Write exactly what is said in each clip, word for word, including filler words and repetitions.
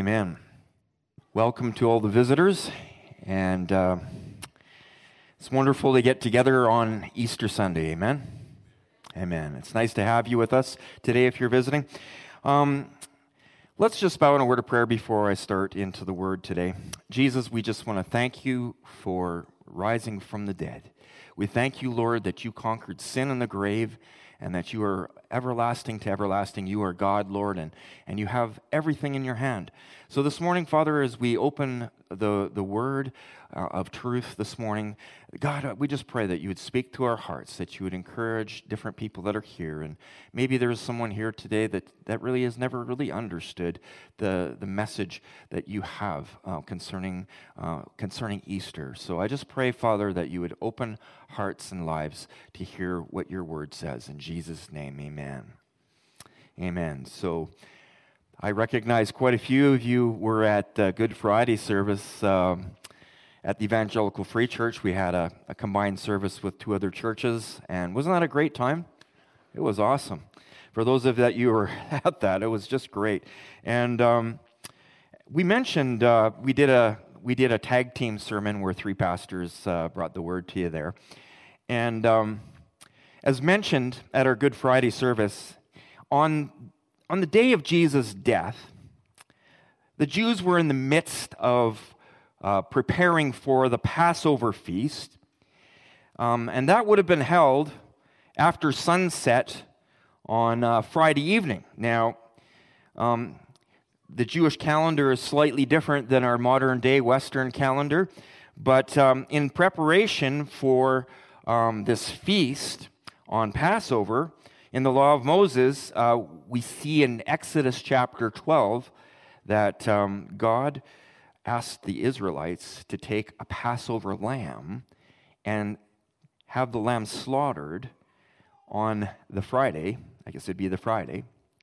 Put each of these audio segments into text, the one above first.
Amen. Welcome to all the visitors, and uh, it's wonderful to get together on Easter Sunday. Amen. Amen. It's nice to have you with us today if you're visiting. Um, let's just bow in a word of prayer before I start into the word today. Jesus, we just want to thank you for rising from the dead. We thank you, Lord, that you conquered sin and the grave, and that you are everlasting to everlasting. You are God, Lord, and, and you have everything in your hand. So this morning, Father, as we open the, the word uh, of truth this morning, God, we just pray that you would speak to our hearts, that you would encourage different people that are here. And maybe there's someone here today that, that really has never really understood the, the message that you have uh, concerning, uh, concerning Easter. So I just pray, Father, that you would open hearts and lives to hear what your word says. In Jesus' name, amen. Amen. So I recognize quite a few of you were at uh, Good Friday service um, at the Evangelical Free Church. We had a, a combined service with two other churches, and wasn't that a great time? It was awesome. For those of that you were at that, it was just great. And um, we mentioned uh, we did a we did a tag team sermon where three pastors uh, brought the word to you there, and um, as mentioned at our Good Friday service, on On the day of Jesus' death, the Jews were in the midst of uh, preparing for the Passover feast, um, and that would have been held after sunset on uh, Friday evening. Now, um, the Jewish calendar is slightly different than our modern-day Western calendar, but um, in preparation for um, this feast on Passover, in the law of Moses, uh, we see in Exodus chapter twelve that um, God asked the Israelites to take a Passover lamb and have the lamb slaughtered on the Friday. I guess it'd be the Friday.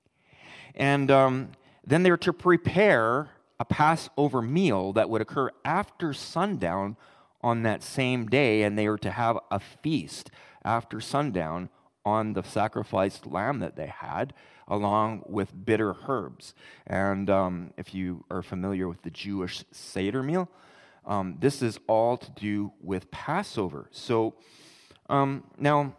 And um, then they're to prepare a Passover meal that would occur after sundown on that same day, and they were to have a feast after sundown on the sacrificed lamb that they had, along with bitter herbs. And um, if you are familiar with the Jewish Seder meal, um, this is all to do with Passover. So um, now,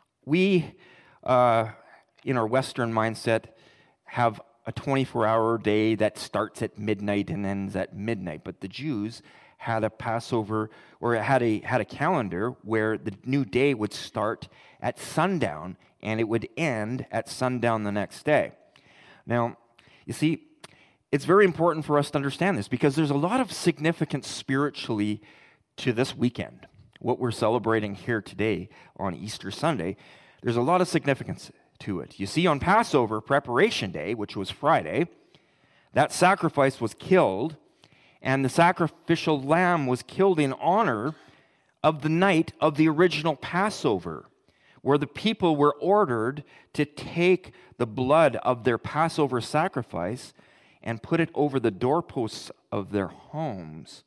we, uh, in our Western mindset, have a twenty-four hour day that starts at midnight and ends at midnight. But the Jews had a Passover, or had a had a calendar where the new day would start at sundown and it would end at sundown the next day. Now, you see, it's very important for us to understand this because there's a lot of significance spiritually to this weekend. What we're celebrating here today on Easter Sunday, there's a lot of significance to it. You see, on Passover preparation day, which was Friday, that sacrifice was killed, and the sacrificial lamb was killed in honor of the night of the original Passover, where the people were ordered to take the blood of their Passover sacrifice and put it over the doorposts of their homes.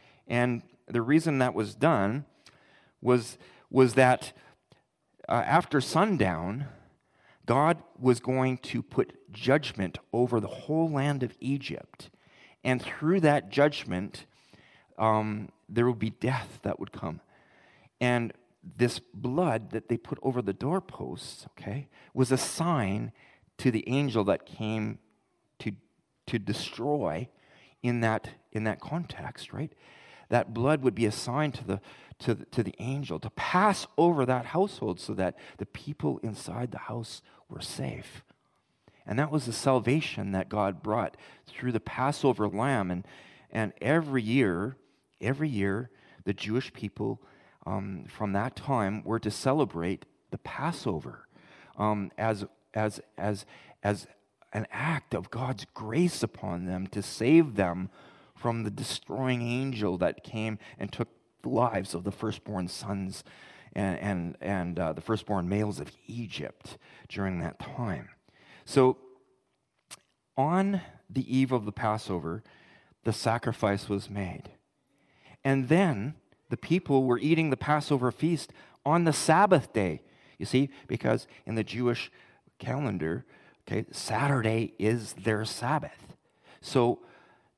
And the reason that was done was, was that uh, after sundown, God was going to put judgment over the whole land of Egypt. And through that judgment, um, there would be death that would come. And this blood that they put over the doorposts, okay, was a sign to the angel that came to to destroy in that in that context, right? That blood would be a sign to the to the, to the angel to pass over that household so that the people inside the house were safe. And that was the salvation that God brought through the Passover lamb. And, and every year, every year, the Jewish people um, from that time were to celebrate the Passover um, as, as, as, as an act of God's grace upon them to save them from the destroying angel that came and took the lives of the firstborn sons and, and, and uh, the firstborn males of Egypt during that time. So, on the eve of the Passover, the sacrifice was made. And then the people were eating the Passover feast on the Sabbath day. You see, because in the Jewish calendar, okay, Saturday is their Sabbath. So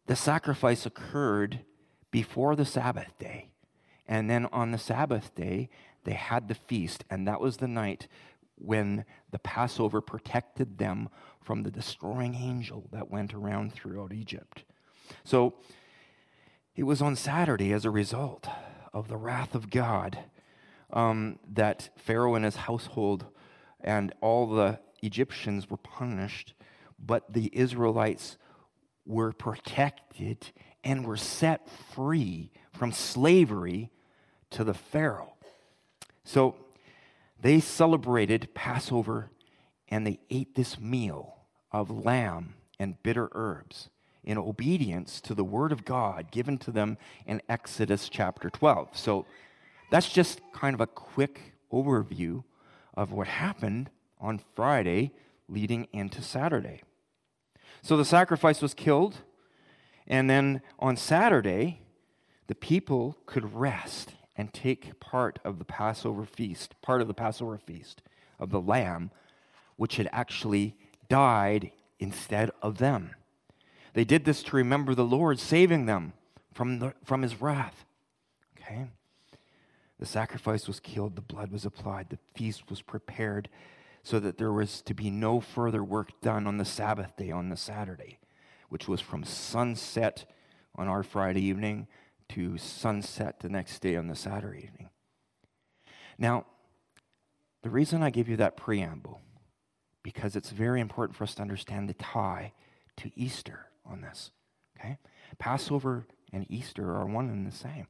the sacrifice occurred before the Sabbath day. And then on the Sabbath day, they had the feast. And that was the night when the Passover protected them from the destroying angel that went around throughout Egypt. So it was on Saturday, as a result of the wrath of God, um, that Pharaoh and his household and all the Egyptians were punished, but the Israelites were protected and were set free from slavery to the Pharaoh. So they celebrated Passover, and they ate this meal of lamb and bitter herbs in obedience to the word of God given to them in Exodus chapter twelve. So that's just kind of a quick overview of what happened on Friday leading into Saturday. So the sacrifice was killed, and then on Saturday, the people could rest and take part of the Passover feast, part of the Passover feast of the lamb, which had actually died instead of them. They did this to remember the Lord saving them from, the, from his wrath. Okay? The sacrifice was killed, the blood was applied, the feast was prepared so that there was to be no further work done on the Sabbath day, on the Saturday, which was from sunset on our Friday evening to sunset the next day on the Saturday evening. Now, the reason I give you that preamble, because it's very important for us to understand the tie to Easter on this, okay? Passover and Easter are one and the same.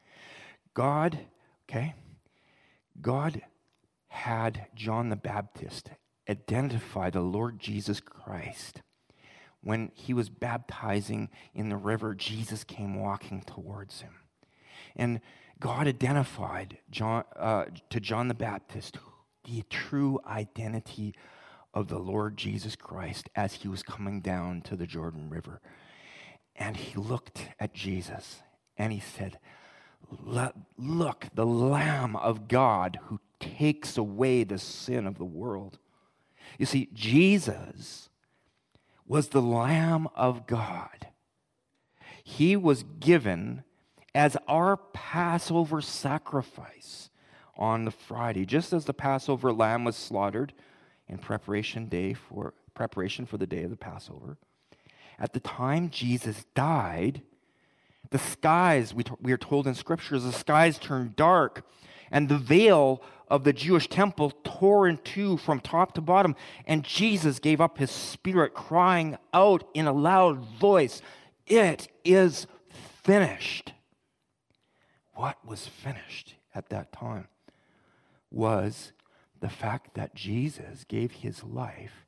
God, okay, God had John the Baptist identify the Lord Jesus Christ. When he was baptizing in the river, Jesus came walking towards him. And God identified John, uh, to John the Baptist the true identity of the Lord Jesus Christ as he was coming down to the Jordan River. And he looked at Jesus and he said, "Look, the Lamb of God who takes away the sin of the world." You see, Jesus was the Lamb of God. He was given as our Passover sacrifice on the Friday, just as the Passover lamb was slaughtered in preparation day for preparation for the day of the Passover. At the time Jesus died, the skies, we, we are told in scriptures, the skies turned dark, and the veil of the Jewish temple tore in two from top to bottom, and Jesus gave up his spirit, crying out in a loud voice, "It is finished." What was finished at that time was the fact that Jesus gave his life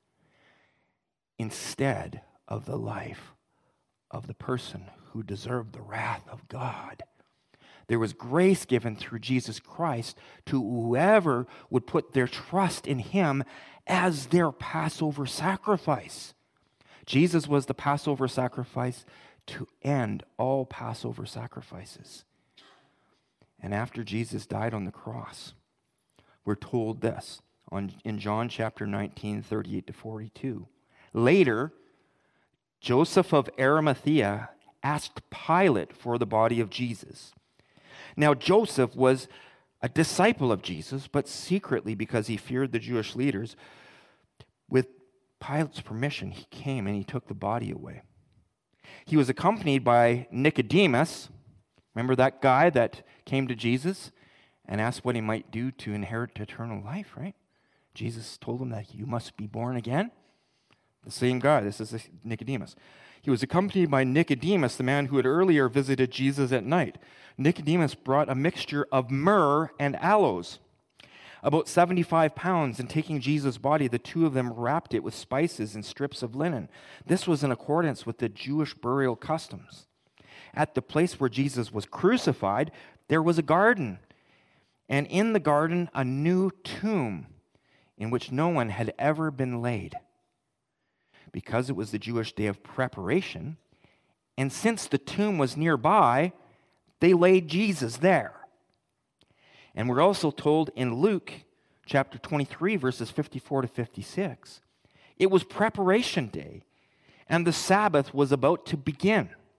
instead of the life of the person who deserved the wrath of God. There was grace given through Jesus Christ to whoever would put their trust in him as their Passover sacrifice. Jesus was the Passover sacrifice to end all Passover sacrifices. And after Jesus died on the cross, we're told this on, in John chapter nineteen, thirty-eight to forty-two. Later, Joseph of Arimathea asked Pilate for the body of Jesus. Now, Joseph was a disciple of Jesus, but secretly, because he feared the Jewish leaders, with Pilate's permission, he came and he took the body away. He was accompanied by Nicodemus. Remember that guy that came to Jesus and asked what he might do to inherit eternal life, right? Jesus told him that you must be born again. The same guy, this is Nicodemus. He was accompanied by Nicodemus, the man who had earlier visited Jesus at night. Nicodemus brought a mixture of myrrh and aloes, about seventy-five pounds, and taking Jesus' body, the two of them wrapped it with spices and strips of linen. This was in accordance with the Jewish burial customs. At the place where Jesus was crucified, there was a garden, and in the garden a new tomb in which no one had ever been laid. Because it was the Jewish day of preparation, and since the tomb was nearby, they laid Jesus there. And we're also told in Luke chapter twenty-three, verses fifty-four to fifty-six, it was preparation day, and the Sabbath was about to begin.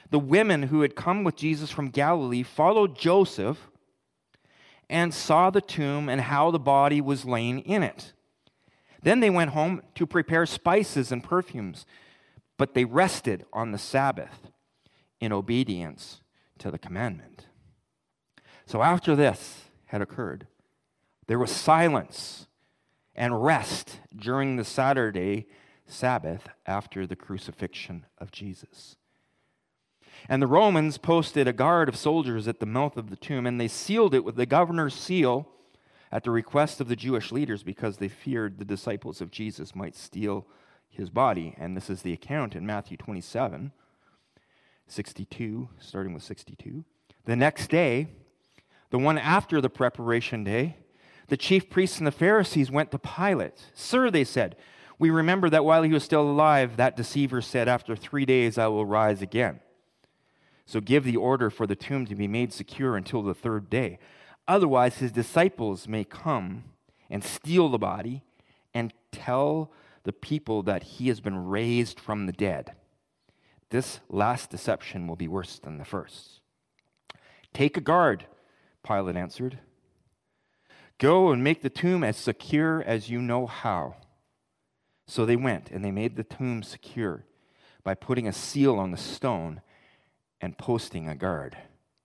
the women who had come with Jesus from Galilee followed Joseph and saw the tomb and how the body was laying in it. Then they went home to prepare spices and perfumes, but they rested on the Sabbath in obedience to the commandment. So after this had occurred, there was silence and rest during the Saturday Sabbath after the crucifixion of Jesus. And the Romans posted a guard of soldiers at the mouth of the tomb, and they sealed it with the governor's seal at the request of the Jewish leaders because they feared the disciples of Jesus might steal his body. And this is the account in Matthew twenty-seven, sixty-two, starting with sixty-two. The next day, the one after the preparation day, the chief priests and the Pharisees went to Pilate. "Sir," they said, "we remember that while he was still alive, that deceiver said, 'After three days I will rise again.' So give the order for the tomb to be made secure until the third day. Otherwise, his disciples may come and steal the body and tell the people that he has been raised from the dead. This last deception will be worse than the first." "Take a guard," Pilate answered. "Go and make the tomb as secure as you know how." So they went, and they made the tomb secure by putting a seal on the stone and posting a guard.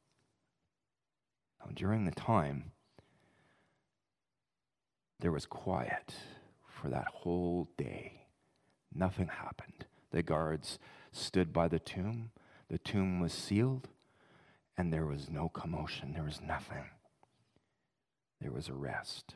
Now, during the time, there was quiet for that whole day. Nothing happened. The guards stood by the tomb. The tomb was sealed, and there was no commotion. There was nothing. There was a rest.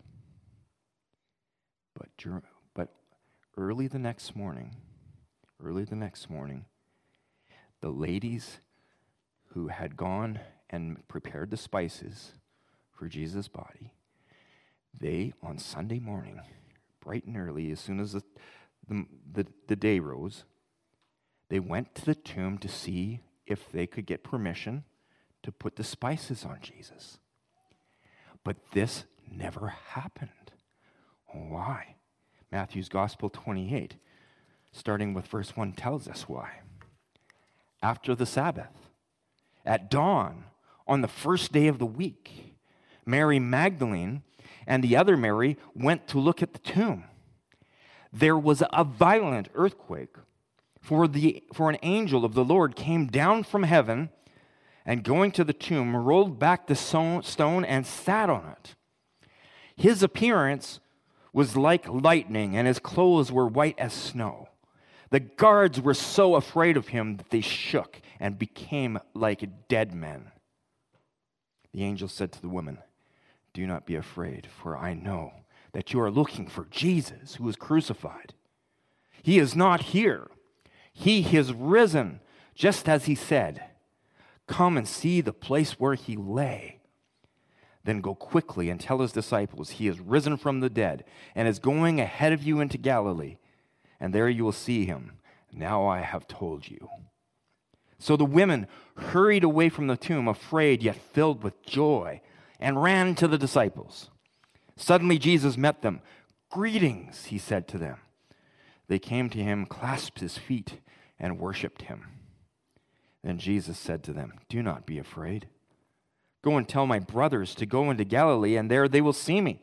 But during, but early the next morning, early the next morning, the ladies who had gone and prepared the spices for Jesus' body, they, on Sunday morning, bright and early, as soon as the, the, the, the day rose, they went to the tomb to see if they could get permission to put the spices on Jesus. But this never happened. Why? Matthew's Gospel twenty-eight, starting with verse one, tells us why. After the Sabbath, at dawn, on the first day of the week, Mary Magdalene and the other Mary went to look at the tomb. There was a violent earthquake, for the for an angel of the Lord came down from heaven and, going to the tomb, rolled back the stone and sat on it. His appearance was like lightning, and his clothes were white as snow. The guards were so afraid of him that they shook and became like dead men. The angel said to the woman, "Do not be afraid, for I know that you are looking for Jesus who was crucified. He is not here. He has risen, just as he said. Come and see the place where he lay. Then go quickly and tell his disciples he is risen from the dead and is going ahead of you into Galilee, and there you will see him. Now I have told you." So the women hurried away from the tomb, afraid yet filled with joy, and ran to the disciples. Suddenly Jesus met them. "Greetings," he said to them. They came to him, clasped his feet, and worshipped him. Then Jesus said to them, "Do not be afraid. Go and tell my brothers to go into Galilee, and there they will see me."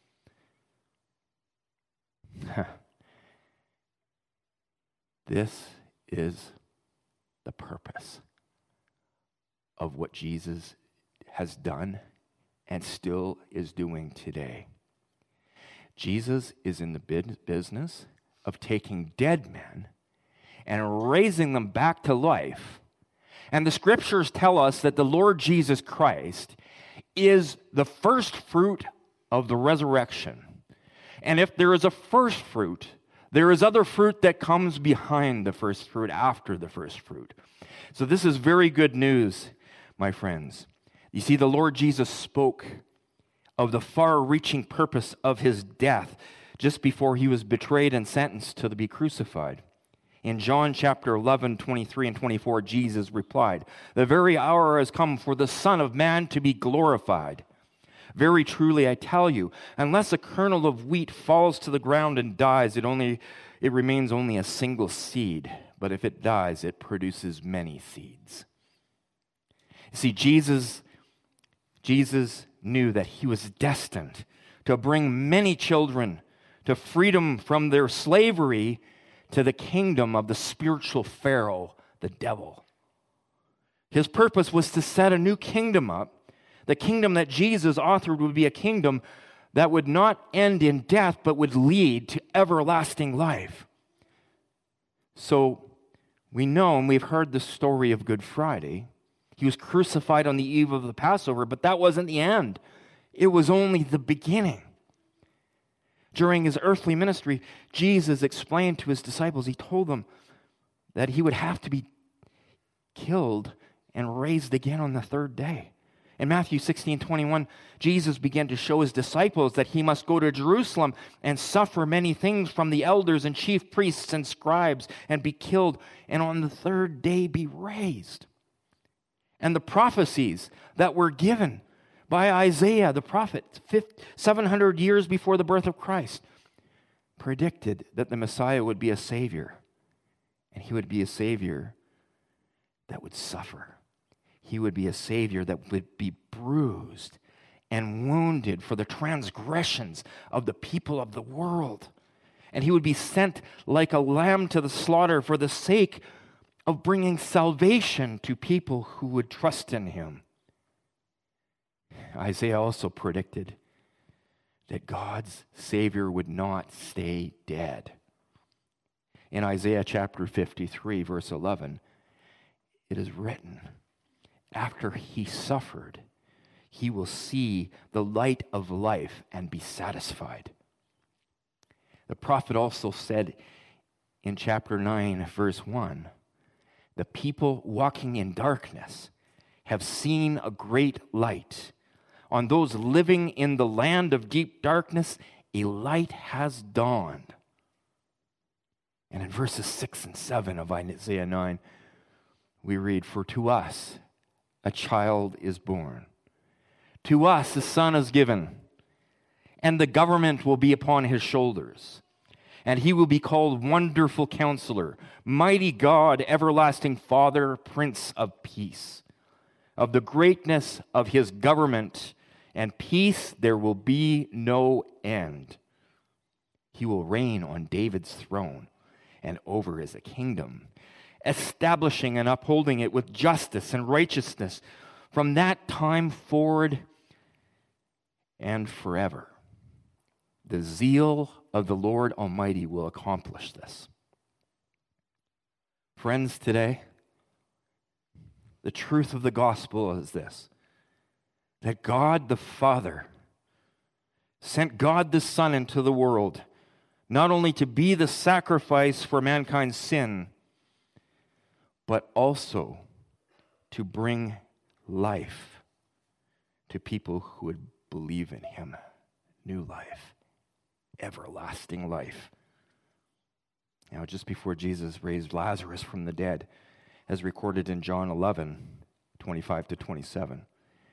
This is the purpose of what Jesus has done and still is doing today. Jesus is in the business of taking dead men and raising them back to life. And the scriptures tell us that the Lord Jesus Christ is the first fruit of the resurrection. And if there is a first fruit, there is other fruit that comes behind the first fruit, after the first fruit. So this is very good news, my friends. You see, the Lord Jesus spoke of the far-reaching purpose of his death just before he was betrayed and sentenced to be crucified. In John chapter eleven, twenty-three and twenty-four, Jesus replied, "The very hour has come for the Son of Man to be glorified. Very truly I tell you, unless a kernel of wheat falls to the ground and dies, it only it remains only a single seed. But if it dies, it produces many seeds. See, Jesus, Jesus knew that he was destined to bring many children to freedom from their slavery to the kingdom of the spiritual Pharaoh, the devil. His purpose was to set a new kingdom up. The kingdom that Jesus authored would be a kingdom that would not end in death, but would lead to everlasting life. So we know, and we've heard the story of Good Friday. He was crucified on the eve of the Passover, but that wasn't the end. It was only the beginning. During his earthly ministry, Jesus explained to his disciples, he told them that he would have to be killed and raised again on the third day. In Matthew sixteen twenty-one, Jesus began to show his disciples that he must go to Jerusalem and suffer many things from the elders and chief priests and scribes and be killed, and on the third day be raised. And the prophecies that were given by Isaiah, the prophet, seven hundred years before the birth of Christ, predicted that the Messiah would be a Savior, and he would be a Savior that would suffer. He would be a Savior that would be bruised and wounded for the transgressions of the people of the world. And he would be sent like a lamb to the slaughter for the sake of bringing salvation to people who would trust in him. Isaiah also predicted that God's Savior would not stay dead. In Isaiah chapter fifty-three, verse eleven, it is written, after he suffered, he will see the light of life and be satisfied. The prophet also said in chapter nine, verse one, the people walking in darkness have seen a great light. On those living in the land of deep darkness, a light has dawned. And in verses six and seven of Isaiah nine, we read, for to us a child is born. To us a son is given, and the government will be upon his shoulders. And he will be called Wonderful Counselor, Mighty God, Everlasting Father, Prince of Peace. Of the greatness of his government and peace there will be no end. He will reign on David's throne and over his kingdom, establishing and upholding it with justice and righteousness from that time forward and forever. The zeal of the Lord Almighty will accomplish this. Friends, today, the truth of the gospel is this, that God the Father sent God the Son into the world, not only to be the sacrifice for mankind's sin, but also to bring life to people who would believe in him. New life, everlasting life. Now, just before Jesus raised Lazarus from the dead, as recorded in John eleven, twenty-five to twenty-seven,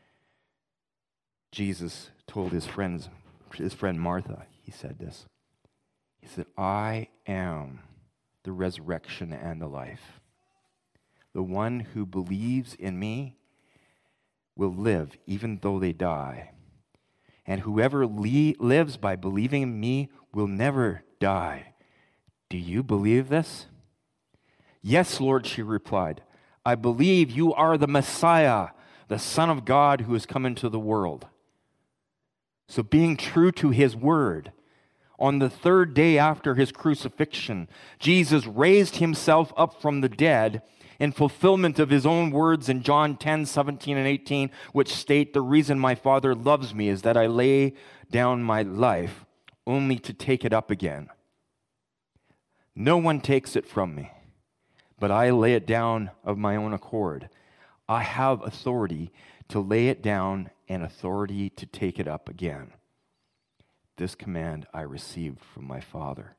Jesus told his friends, his friend Martha, he said this. He said, I am the resurrection and the life. The one who believes in me will live even though they die. And whoever le- lives by believing in me will never die. Do you believe this? Yes, Lord, she replied. I believe you are the Messiah, the Son of God who has come into the world. So being true to his word, on the third day after his crucifixion, Jesus raised himself up from the dead in fulfillment of his own words in John ten, seventeen, and eighteen, which state, the reason my Father loves me is that I lay down my life only to take it up again. No one takes it from me, but I lay it down of my own accord. I have authority to lay it down and authority to take it up again. This command I received from my Father.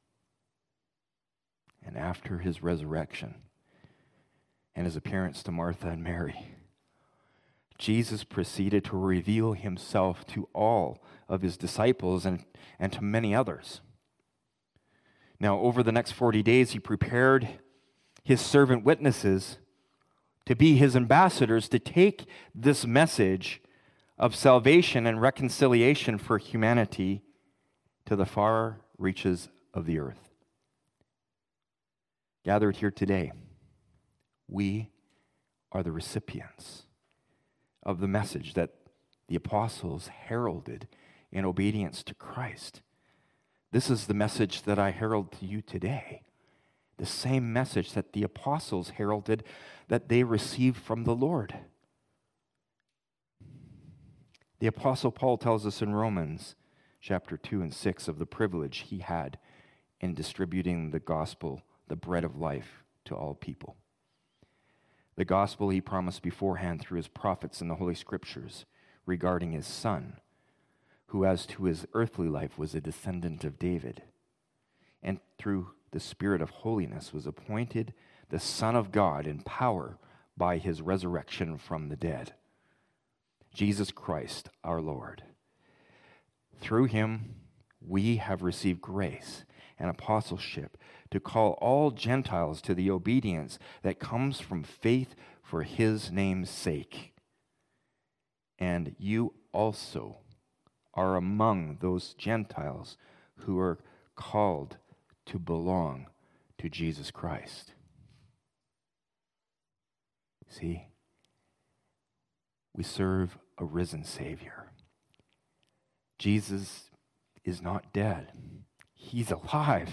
And after his resurrection and his appearance to Martha and Mary, Jesus proceeded to reveal himself to all of his disciples and, and to many others. Now, over the next forty days, he prepared his servant witnesses to be his ambassadors, to take this message of salvation and reconciliation for humanity to the far reaches of the earth. Gathered here today, we are the recipients of the message that the apostles heralded in obedience to Christ. This is the message that I herald to you today. The same message that the apostles heralded that they received from the Lord. The apostle Paul tells us in Romans chapter two and six of the privilege he had in distributing the gospel, the bread of life, to all people. The gospel he promised beforehand through his prophets in the Holy Scriptures regarding his Son, who as to his earthly life was a descendant of David, and through the Spirit of holiness was appointed the Son of God in power by his resurrection from the dead. Jesus Christ our Lord. Through him we have received grace and apostleship to call all Gentiles to the obedience that comes from faith for his name's sake. And you also are among those Gentiles who are called to belong to Jesus Christ. See, we serve a risen Savior. Jesus is not dead. He's alive.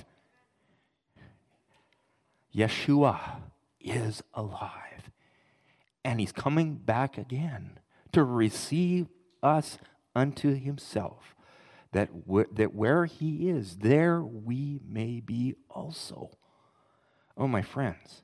Yeshua is alive. And he's coming back again to receive us unto himself, that, w- that where he is, there we may be also. Oh, my friends,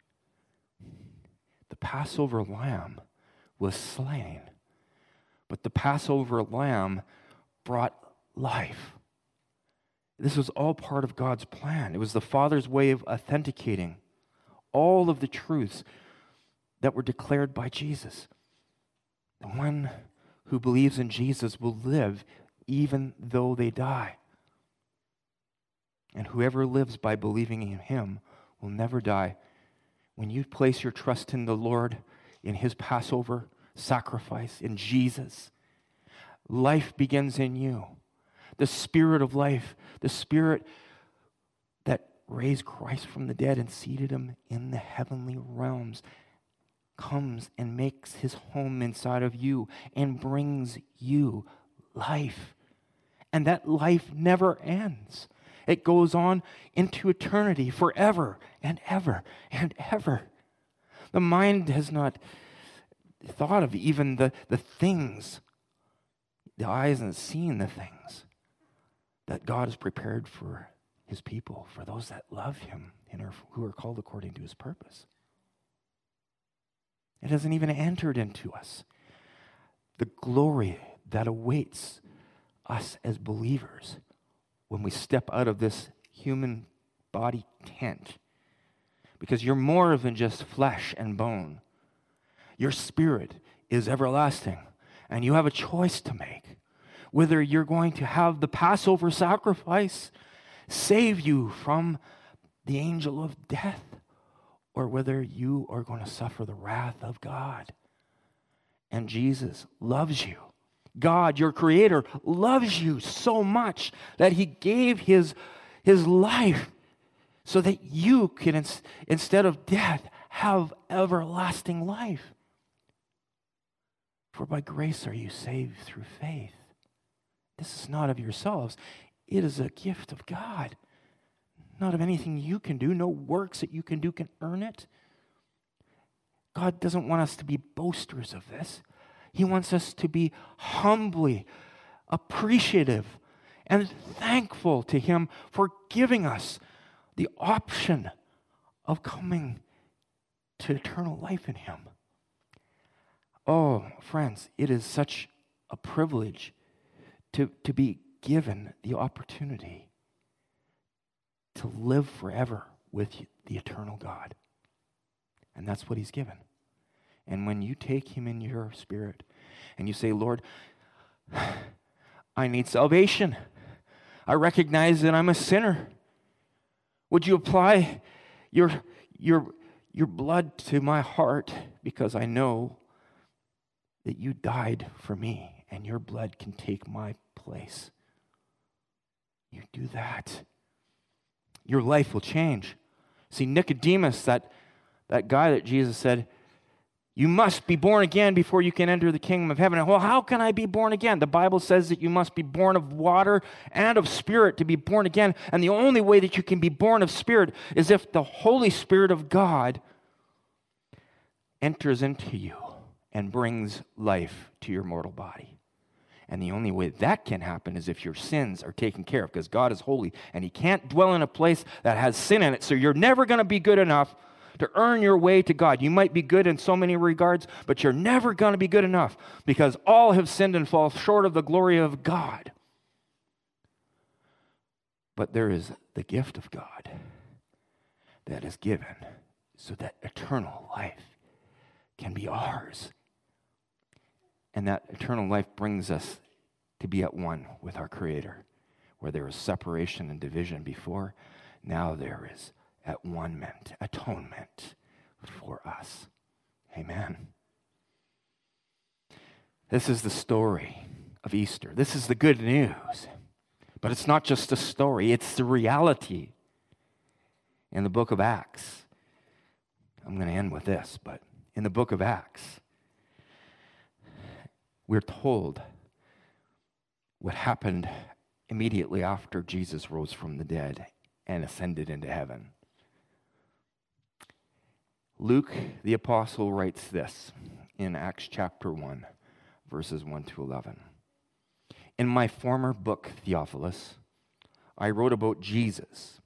the Passover lamb was slain, but the Passover lamb brought life. This was all part of God's plan. It was the Father's way of authenticating all of the truths that were declared by Jesus. The one who believes in Jesus will live even though they die. And whoever lives by believing in him will never die. When you place your trust in the Lord, in his Passover sacrifice, in Jesus, life begins in you. The Spirit of life, the Spirit that raised Christ from the dead and seated him in the heavenly realms, comes and makes his home inside of you and brings you life. And that life never ends. It goes on into eternity forever and ever and ever. The mind has not thought of even the, the things. The eye hasn't seen the things that God has prepared for his people, for those that love him and are, who are called according to his purpose. It hasn't even entered into us. The glory that awaits us as believers when we step out of this human body tent. Because you're more than just flesh and bone. Your spirit is everlasting, and you have a choice to make. Whether you're going to have the Passover sacrifice save you from the angel of death, or whether you are going to suffer the wrath of God. And Jesus loves you. God, your Creator, loves you so much that he gave his, his life so that you can, instead of death, have everlasting life. For by grace are you saved through faith. This is not of yourselves. It is a gift of God. Not of anything you can do. No works that you can do can earn it. God doesn't want us to be boasters of this. He wants us to be humbly appreciative and thankful to him for giving us the option of coming to eternal life in him. Oh, friends, it is such a privilege to, to be given the opportunity to live forever with the eternal God. And that's what he's given. And when you take him in your spirit and you say, Lord, I need salvation. I recognize that I'm a sinner. Would you apply your, your, your blood to my heart because I know that you died for me and your blood can take my place. You do that, your life will change. See, Nicodemus, that, that guy that Jesus said, you must be born again before you can enter the kingdom of heaven. Well, how can I be born again? The Bible says that you must be born of water and of spirit to be born again. And the only way that you can be born of spirit is if the Holy Spirit of God enters into you and brings life to your mortal body. And the only way that can happen is if your sins are taken care of, because God is holy and he can't dwell in a place that has sin in it. So you're never going to be good enough to earn your way to God. You might be good in so many regards, but you're never going to be good enough because all have sinned and fall short of the glory of God. But there is the gift of God that is given so that eternal life can be ours. And that eternal life brings us to be at one with our Creator. Where there was separation and division before, now there is at one-ment, atonement for us. Amen. This is the story of Easter. This is the good news. But it's not just a story, it's the reality. In the book of Acts, I'm going to end with this, but in the book of Acts, we're told what happened immediately after Jesus rose from the dead and ascended into heaven. Luke, the apostle, writes this in Acts chapter one, verses one to eleven. In my former book, Theophilus, I wrote about Jesus.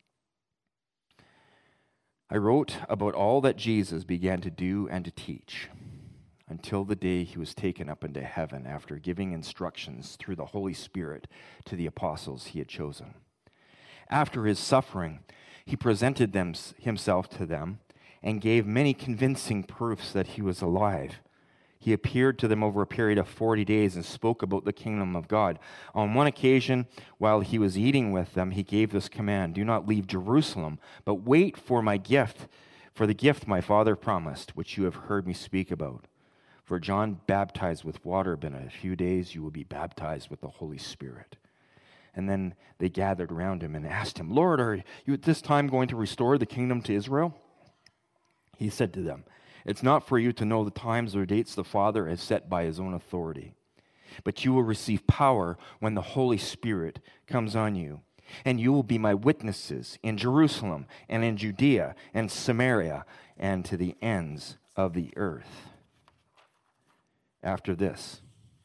I wrote about all that Jesus began to do and to teach until the day he was taken up into heaven after giving instructions through the Holy Spirit to the apostles he had chosen. After his suffering, he presented them, himself to them and gave many convincing proofs that he was alive. He appeared to them over a period of forty days and spoke about the kingdom of God. On one occasion, while he was eating with them, he gave this command, do not leave Jerusalem, but wait for my gift, for the gift my Father promised, which you have heard me speak about. For John baptized with water, but in a few days you will be baptized with the Holy Spirit. And then they gathered around him and asked him, Lord, are you at this time going to restore the kingdom to Israel? He said to them, it's not for you to know the times or dates the Father has set by his own authority, but you will receive power when the Holy Spirit comes on you, and you will be my witnesses in Jerusalem and in Judea and Samaria and to the ends of the earth. After this,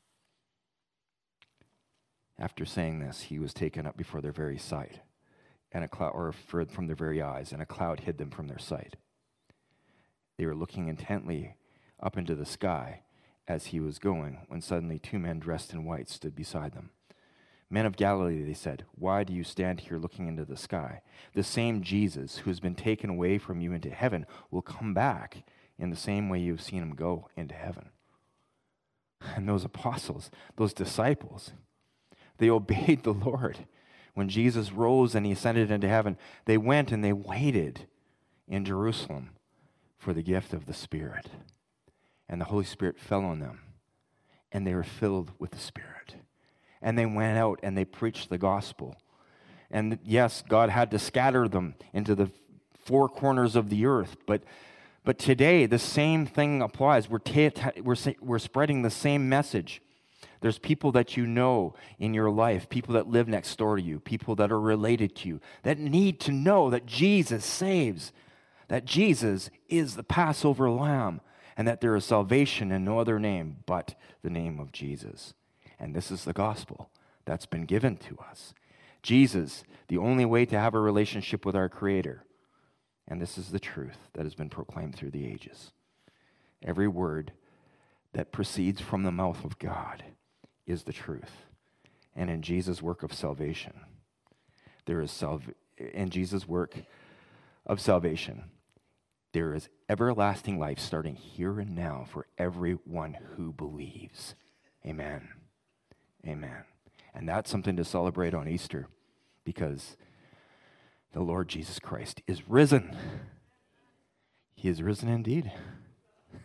after saying this, he was taken up before their very sight, and a cloud, or from their very eyes, and a cloud hid them from their sight. They were looking intently up into the sky as he was going, when suddenly two men dressed in white stood beside them. Men of Galilee, they said, why do you stand here looking into the sky? The same Jesus who has been taken away from you into heaven will come back in the same way you have seen him go into heaven. And those apostles, those disciples, they obeyed the Lord. When Jesus rose and he ascended into heaven, they went and they waited in Jerusalem for the gift of the Spirit. And the Holy Spirit fell on them, and they were filled with the Spirit. And they went out and they preached the gospel. And yes, God had to scatter them into the four corners of the earth, but But today, the same thing applies. We're, ta- ta- we're, sa- we're spreading the same message. There's people that you know in your life, people that live next door to you, people that are related to you, that need to know that Jesus saves, that Jesus is the Passover lamb, and that there is salvation in no other name but the name of Jesus. And this is the gospel that's been given to us. Jesus, the only way to have a relationship with our Creator. And this is the truth that has been proclaimed through the ages. Every word that proceeds from the mouth of God is the truth. And in Jesus' work of salvation, there is salv- in Jesus' work of salvation, there is everlasting life starting here and now for everyone who believes. Amen. Amen. And that's something to celebrate on Easter, because the Lord Jesus Christ is risen. He is risen indeed.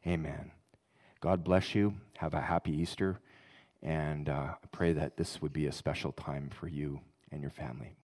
Amen. God bless you. Have a happy Easter. And uh, I pray that this would be a special time for you and your family.